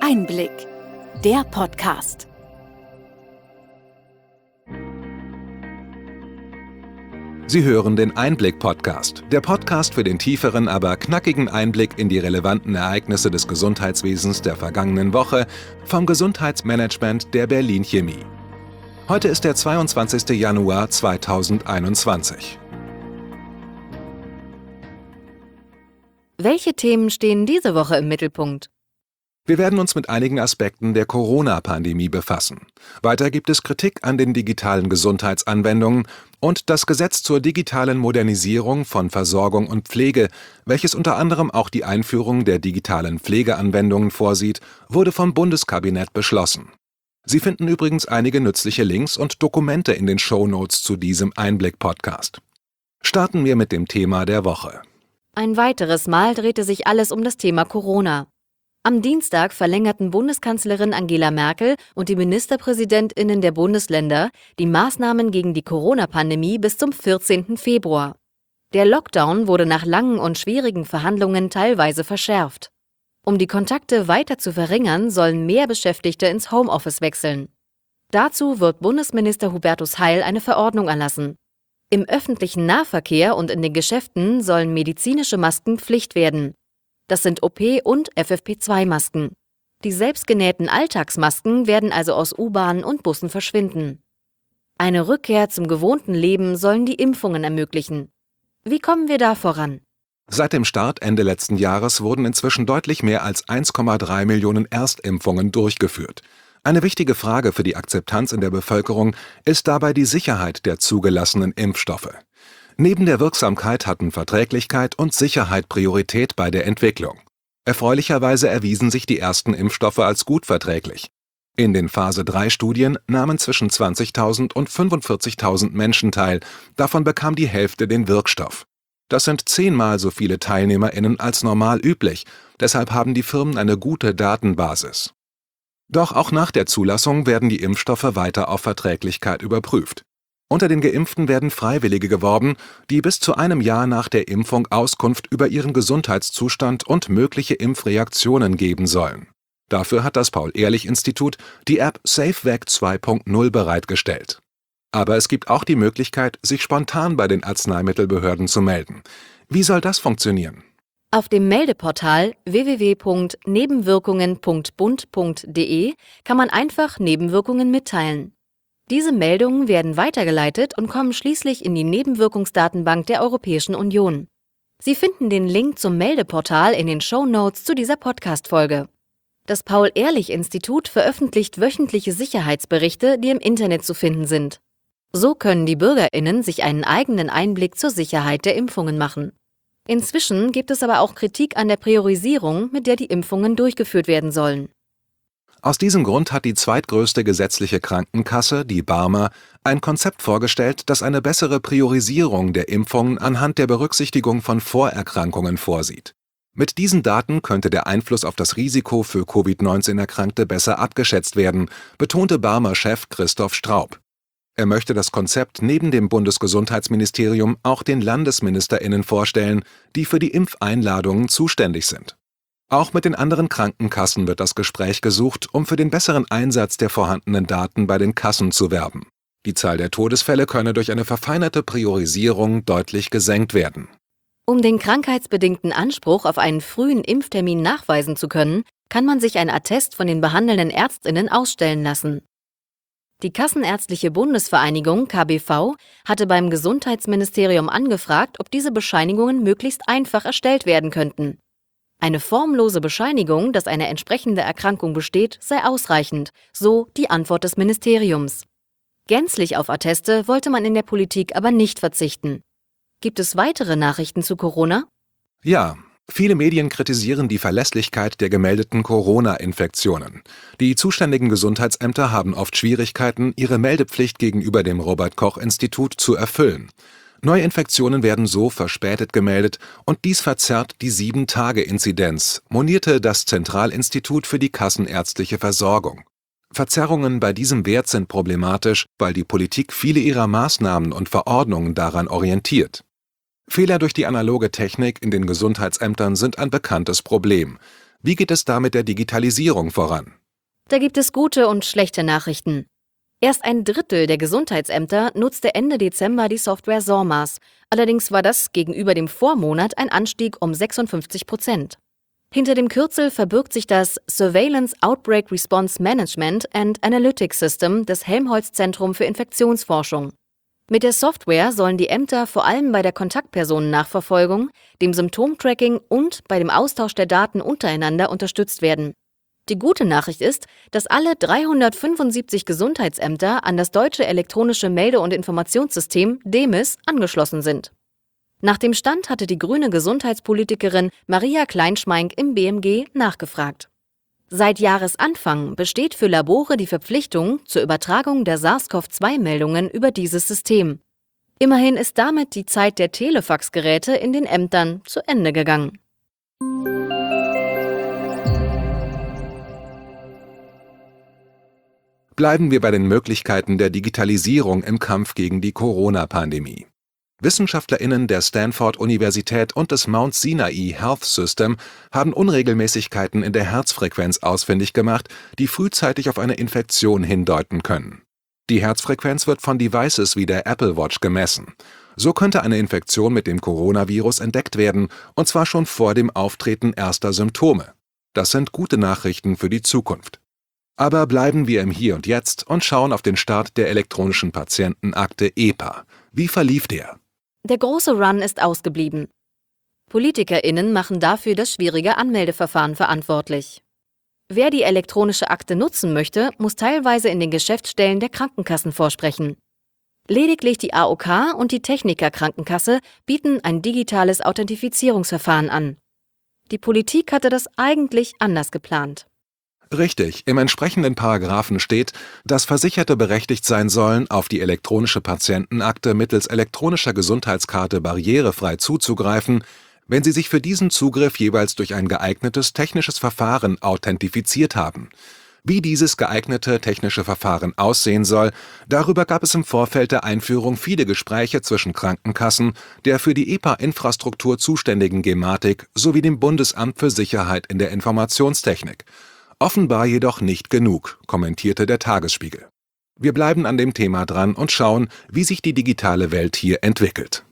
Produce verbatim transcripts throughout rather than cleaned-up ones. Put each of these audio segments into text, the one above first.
Einblick, der Podcast. Sie hören den Einblick-Podcast, der Podcast für den tieferen, aber knackigen Einblick in die relevanten Ereignisse des Gesundheitswesens der vergangenen Woche vom Gesundheitsmanagement der Berlin Chemie. Heute ist der zweiundzwanzigster Januar zweitausendeinundzwanzig. Welche Themen stehen diese Woche im Mittelpunkt? Wir werden uns mit einigen Aspekten der Corona-Pandemie befassen. Weiter gibt es Kritik an den digitalen Gesundheitsanwendungen und das Gesetz zur digitalen Modernisierung von Versorgung und Pflege, welches unter anderem auch die Einführung der digitalen Pflegeanwendungen vorsieht, wurde vom Bundeskabinett beschlossen. Sie finden übrigens einige nützliche Links und Dokumente in den Shownotes zu diesem Einblick-Podcast. Starten wir mit dem Thema der Woche. Ein weiteres Mal drehte sich alles um das Thema Corona. Am Dienstag verlängerten Bundeskanzlerin Angela Merkel und die MinisterpräsidentInnen der Bundesländer die Maßnahmen gegen die Corona-Pandemie bis zum vierzehnten Februar. Der Lockdown wurde nach langen und schwierigen Verhandlungen teilweise verschärft. Um die Kontakte weiter zu verringern, sollen mehr Beschäftigte ins Homeoffice wechseln. Dazu wird Bundesminister Hubertus Heil eine Verordnung erlassen. Im öffentlichen Nahverkehr und in den Geschäften sollen medizinische Masken Pflicht werden. Das sind O P- und F F P zwei Masken. Die selbstgenähten Alltagsmasken werden also aus U-Bahnen und Bussen verschwinden. Eine Rückkehr zum gewohnten Leben sollen die Impfungen ermöglichen. Wie kommen wir da voran? Seit dem Start Ende letzten Jahres wurden inzwischen deutlich mehr als eins Komma drei Millionen Erstimpfungen durchgeführt. Eine wichtige Frage für die Akzeptanz in der Bevölkerung ist dabei die Sicherheit der zugelassenen Impfstoffe. Neben der Wirksamkeit hatten Verträglichkeit und Sicherheit Priorität bei der Entwicklung. Erfreulicherweise erwiesen sich die ersten Impfstoffe als gut verträglich. In den Phase drei Studien nahmen zwischen zwanzigtausend und fünfundvierzigtausend Menschen teil, davon bekam die Hälfte den Wirkstoff. Das sind zehnmal so viele TeilnehmerInnen als normal üblich, deshalb haben die Firmen eine gute Datenbasis. Doch auch nach der Zulassung werden die Impfstoffe weiter auf Verträglichkeit überprüft. Unter den Geimpften werden Freiwillige geworben, die bis zu einem Jahr nach der Impfung Auskunft über ihren Gesundheitszustand und mögliche Impfreaktionen geben sollen. Dafür hat das Paul-Ehrlich-Institut die App SafeVac zwei Punkt null bereitgestellt. Aber es gibt auch die Möglichkeit, sich spontan bei den Arzneimittelbehörden zu melden. Wie soll das funktionieren? Auf dem Meldeportal w w w punkt nebenwirkungen punkt bund punkt d e kann man einfach Nebenwirkungen mitteilen. Diese Meldungen werden weitergeleitet und kommen schließlich in die Nebenwirkungsdatenbank der Europäischen Union. Sie finden den Link zum Meldeportal in den Shownotes zu dieser Podcast-Folge. Das Paul-Ehrlich-Institut veröffentlicht wöchentliche Sicherheitsberichte, die im Internet zu finden sind. So können die BürgerInnen sich einen eigenen Einblick zur Sicherheit der Impfungen machen. Inzwischen gibt es aber auch Kritik an der Priorisierung, mit der die Impfungen durchgeführt werden sollen. Aus diesem Grund hat die zweitgrößte gesetzliche Krankenkasse, die Barmer, ein Konzept vorgestellt, das eine bessere Priorisierung der Impfungen anhand der Berücksichtigung von Vorerkrankungen vorsieht. Mit diesen Daten könnte der Einfluss auf das Risiko für Covid neunzehn Erkrankte besser abgeschätzt werden, betonte Barmer-Chef Christoph Straub. Er möchte das Konzept neben dem Bundesgesundheitsministerium auch den LandesministerInnen vorstellen, die für die Impfeinladungen zuständig sind. Auch mit den anderen Krankenkassen wird das Gespräch gesucht, um für den besseren Einsatz der vorhandenen Daten bei den Kassen zu werben. Die Zahl der Todesfälle könne durch eine verfeinerte Priorisierung deutlich gesenkt werden. Um den krankheitsbedingten Anspruch auf einen frühen Impftermin nachweisen zu können, kann man sich ein Attest von den behandelnden ÄrztInnen ausstellen lassen. Die Kassenärztliche Bundesvereinigung K B V hatte beim Gesundheitsministerium angefragt, ob diese Bescheinigungen möglichst einfach erstellt werden könnten. Eine formlose Bescheinigung, dass eine entsprechende Erkrankung besteht, sei ausreichend, so die Antwort des Ministeriums. Gänzlich auf Atteste wollte man in der Politik aber nicht verzichten. Gibt es weitere Nachrichten zu Corona? Ja, viele Medien kritisieren die Verlässlichkeit der gemeldeten Corona-Infektionen. Die zuständigen Gesundheitsämter haben oft Schwierigkeiten, ihre Meldepflicht gegenüber dem Robert-Koch-Institut zu erfüllen. Neuinfektionen werden so verspätet gemeldet und dies verzerrt die sieben Tage Inzidenz, monierte das Zentralinstitut für die kassenärztliche Versorgung. Verzerrungen bei diesem Wert sind problematisch, weil die Politik viele ihrer Maßnahmen und Verordnungen daran orientiert. Fehler durch die analoge Technik in den Gesundheitsämtern sind ein bekanntes Problem. Wie geht es da mit der Digitalisierung voran? Da gibt es gute und schlechte Nachrichten. Erst ein Drittel der Gesundheitsämter nutzte Ende Dezember die Software SORMAS. Allerdings war das gegenüber dem Vormonat ein Anstieg um sechsundfünfzig Prozent. Hinter dem Kürzel verbirgt sich das Surveillance Outbreak Response Management and Analytics System des Helmholtz-Zentrum für Infektionsforschung. Mit der Software sollen die Ämter vor allem bei der Kontaktpersonennachverfolgung, dem Symptomtracking und bei dem Austausch der Daten untereinander unterstützt werden. Die gute Nachricht ist, dass alle dreihundertfünfundsiebzig Gesundheitsämter an das deutsche elektronische Melde- und Informationssystem D E M I S angeschlossen sind. Nach dem Stand hatte die grüne Gesundheitspolitikerin Maria Kleinschmeink im B M G nachgefragt. Seit Jahresanfang besteht für Labore die Verpflichtung zur Übertragung der SARS-C o V zwei Meldungen über dieses System. Immerhin ist damit die Zeit der Telefaxgeräte in den Ämtern zu Ende gegangen. Bleiben wir bei den Möglichkeiten der Digitalisierung im Kampf gegen die Corona-Pandemie. WissenschaftlerInnen der Stanford-Universität und des Mount Sinai Health System haben Unregelmäßigkeiten in der Herzfrequenz ausfindig gemacht, die frühzeitig auf eine Infektion hindeuten können. Die Herzfrequenz wird von Devices wie der Apple Watch gemessen. So könnte eine Infektion mit dem Coronavirus entdeckt werden, und zwar schon vor dem Auftreten erster Symptome. Das sind gute Nachrichten für die Zukunft. Aber bleiben wir im Hier und Jetzt und schauen auf den Start der elektronischen Patientenakte E P A. Wie verlief der? Der große Run ist ausgeblieben. PolitikerInnen machen dafür das schwierige Anmeldeverfahren verantwortlich. Wer die elektronische Akte nutzen möchte, muss teilweise in den Geschäftsstellen der Krankenkassen vorsprechen. Lediglich die A O K und die Techniker-Krankenkasse bieten ein digitales Authentifizierungsverfahren an. Die Politik hatte das eigentlich anders geplant. Richtig, im entsprechenden Paragraphen steht, dass Versicherte berechtigt sein sollen, auf die elektronische Patientenakte mittels elektronischer Gesundheitskarte barrierefrei zuzugreifen, wenn sie sich für diesen Zugriff jeweils durch ein geeignetes technisches Verfahren authentifiziert haben. Wie dieses geeignete technische Verfahren aussehen soll, darüber gab es im Vorfeld der Einführung viele Gespräche zwischen Krankenkassen, der für die E P A-Infrastruktur zuständigen Gematik sowie dem Bundesamt für Sicherheit in der Informationstechnik. Offenbar jedoch nicht genug, kommentierte der Tagesspiegel. Wir bleiben an dem Thema dran und schauen, wie sich die digitale Welt hier entwickelt.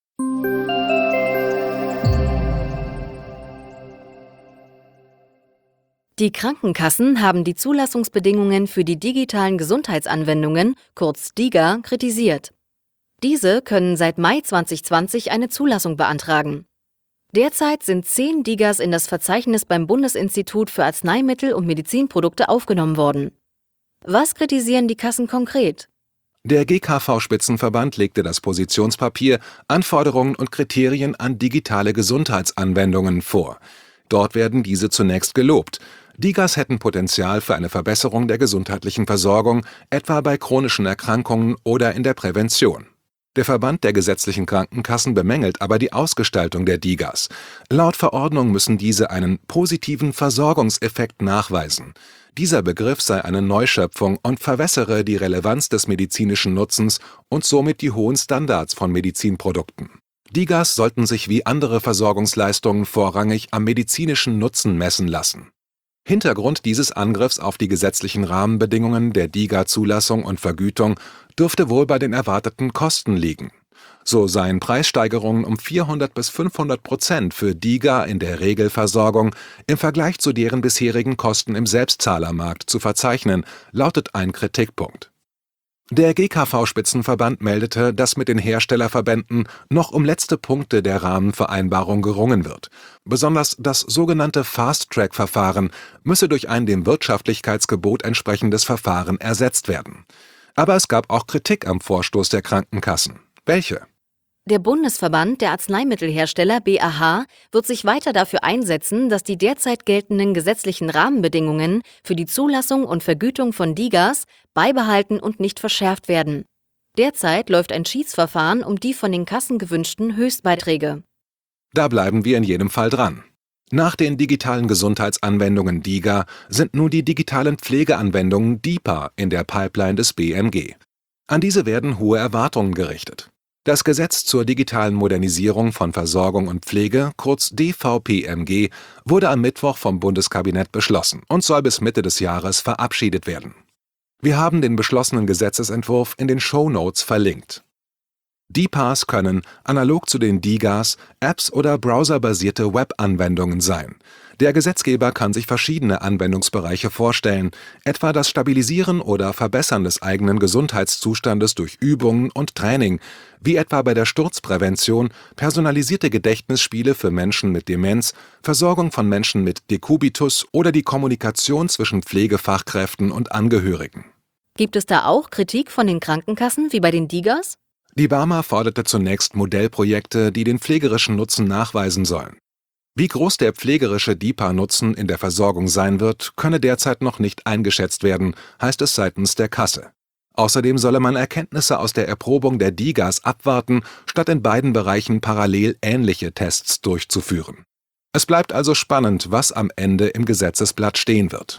Die Krankenkassen haben die Zulassungsbedingungen für die digitalen Gesundheitsanwendungen, kurz DiGA, kritisiert. Diese können seit Mai zweitausendzwanzig eine Zulassung beantragen. Derzeit sind zehn DiGAs in das Verzeichnis beim Bundesinstitut für Arzneimittel und Medizinprodukte aufgenommen worden. Was kritisieren die Kassen konkret? Der G K V-Spitzenverband legte das Positionspapier Anforderungen und Kriterien an digitale Gesundheitsanwendungen vor. Dort werden diese zunächst gelobt. DiGAs hätten Potenzial für eine Verbesserung der gesundheitlichen Versorgung, etwa bei chronischen Erkrankungen oder in der Prävention. Der Verband der gesetzlichen Krankenkassen bemängelt aber die Ausgestaltung der DiGAs. Laut Verordnung müssen diese einen positiven Versorgungseffekt nachweisen. Dieser Begriff sei eine Neuschöpfung und verwässere die Relevanz des medizinischen Nutzens und somit die hohen Standards von Medizinprodukten. DiGAs sollten sich wie andere Versorgungsleistungen vorrangig am medizinischen Nutzen messen lassen. Hintergrund dieses Angriffs auf die gesetzlichen Rahmenbedingungen der DiGA-Zulassung und Vergütung dürfte wohl bei den erwarteten Kosten liegen. So seien Preissteigerungen um vierhundert bis fünfhundert Prozent für DiGA in der Regelversorgung im Vergleich zu deren bisherigen Kosten im Selbstzahlermarkt zu verzeichnen, lautet ein Kritikpunkt. Der G K V-Spitzenverband meldete, dass mit den Herstellerverbänden noch um letzte Punkte der Rahmenvereinbarung gerungen wird. Besonders das sogenannte Fast-Track-Verfahren müsse durch ein dem Wirtschaftlichkeitsgebot entsprechendes Verfahren ersetzt werden. Aber es gab auch Kritik am Vorstoß der Krankenkassen. Welche? Der Bundesverband der Arzneimittelhersteller B A H wird sich weiter dafür einsetzen, dass die derzeit geltenden gesetzlichen Rahmenbedingungen für die Zulassung und Vergütung von DiGAs beibehalten und nicht verschärft werden. Derzeit läuft ein Schiedsverfahren um die von den Kassen gewünschten Höchstbeiträge. Da bleiben wir in jedem Fall dran. Nach den digitalen Gesundheitsanwendungen DiGA sind nun die digitalen Pflegeanwendungen D I P A in der Pipeline des B M G. An diese werden hohe Erwartungen gerichtet. Das Gesetz zur digitalen Modernisierung von Versorgung und Pflege, kurz D V P M G, wurde am Mittwoch vom Bundeskabinett beschlossen und soll bis Mitte des Jahres verabschiedet werden. Wir haben den beschlossenen Gesetzesentwurf in den Shownotes verlinkt. D I P As können, analog zu den D I G As, Apps oder browserbasierte Web-Anwendungen sein. Der Gesetzgeber kann sich verschiedene Anwendungsbereiche vorstellen, etwa das Stabilisieren oder Verbessern des eigenen Gesundheitszustandes durch Übungen und Training, wie etwa bei der Sturzprävention, personalisierte Gedächtnisspiele für Menschen mit Demenz, Versorgung von Menschen mit Dekubitus oder die Kommunikation zwischen Pflegefachkräften und Angehörigen. Gibt es da auch Kritik von den Krankenkassen wie bei den D I G As? Die Barmer forderte zunächst Modellprojekte, die den pflegerischen Nutzen nachweisen sollen. Wie groß der pflegerische D I P A-Nutzen in der Versorgung sein wird, könne derzeit noch nicht eingeschätzt werden, heißt es seitens der Kasse. Außerdem solle man Erkenntnisse aus der Erprobung der D I G As abwarten, statt in beiden Bereichen parallel ähnliche Tests durchzuführen. Es bleibt also spannend, was am Ende im Gesetzesblatt stehen wird.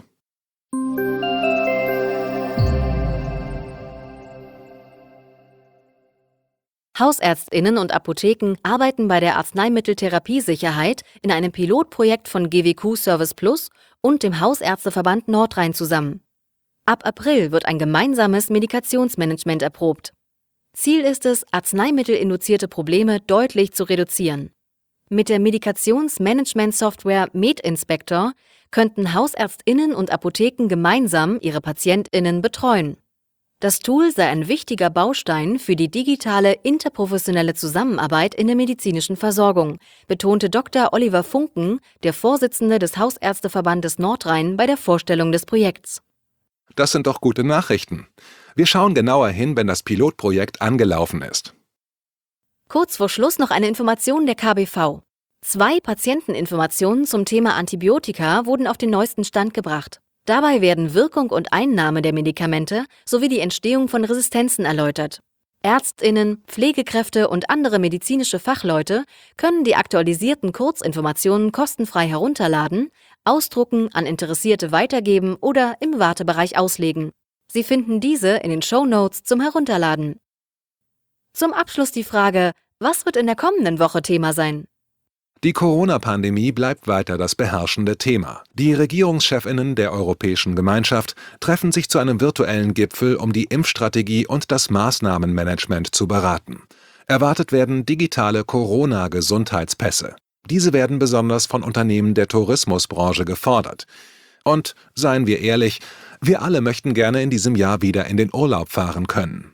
HausärztInnen und Apotheken arbeiten bei der Arzneimitteltherapiesicherheit in einem Pilotprojekt von G W Q Service Plus und dem Hausärzteverband Nordrhein zusammen. Ab April wird ein gemeinsames Medikationsmanagement erprobt. Ziel ist es, arzneimittelinduzierte Probleme deutlich zu reduzieren. Mit der Medikationsmanagement-Software MedInspector könnten HausärztInnen und Apotheken gemeinsam ihre PatientInnen betreuen. Das Tool sei ein wichtiger Baustein für die digitale interprofessionelle Zusammenarbeit in der medizinischen Versorgung, betonte Doktor Oliver Funken, der Vorsitzende des Hausärzteverbandes Nordrhein, bei der Vorstellung des Projekts. Das sind doch gute Nachrichten. Wir schauen genauer hin, wenn das Pilotprojekt angelaufen ist. Kurz vor Schluss noch eine Information der K B V. Zwei Patienteninformationen zum Thema Antibiotika wurden auf den neuesten Stand gebracht. Dabei werden Wirkung und Einnahme der Medikamente sowie die Entstehung von Resistenzen erläutert. ÄrztInnen, Pflegekräfte und andere medizinische Fachleute können die aktualisierten Kurzinformationen kostenfrei herunterladen, ausdrucken, an Interessierte weitergeben oder im Wartebereich auslegen. Sie finden diese in den Shownotes zum Herunterladen. Zum Abschluss die Frage: Was wird in der kommenden Woche Thema sein? Die Corona-Pandemie bleibt weiter das beherrschende Thema. Die Regierungschefinnen der Europäischen Gemeinschaft treffen sich zu einem virtuellen Gipfel, um die Impfstrategie und das Maßnahmenmanagement zu beraten. Erwartet werden digitale Corona-Gesundheitspässe. Diese werden besonders von Unternehmen der Tourismusbranche gefordert. Und, seien wir ehrlich, wir alle möchten gerne in diesem Jahr wieder in den Urlaub fahren können.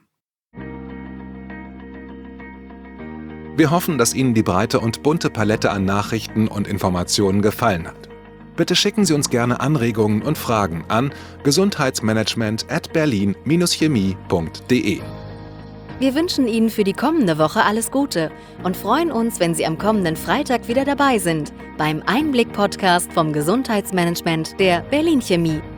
Wir hoffen, dass Ihnen die breite und bunte Palette an Nachrichten und Informationen gefallen hat. Bitte schicken Sie uns gerne Anregungen und Fragen an gesundheitsmanagement at berlin Bindestrich chemie punkt de. Wir wünschen Ihnen für die kommende Woche alles Gute und freuen uns, wenn Sie am kommenden Freitag wieder dabei sind beim Einblick-Podcast vom Gesundheitsmanagement der Berlin Chemie.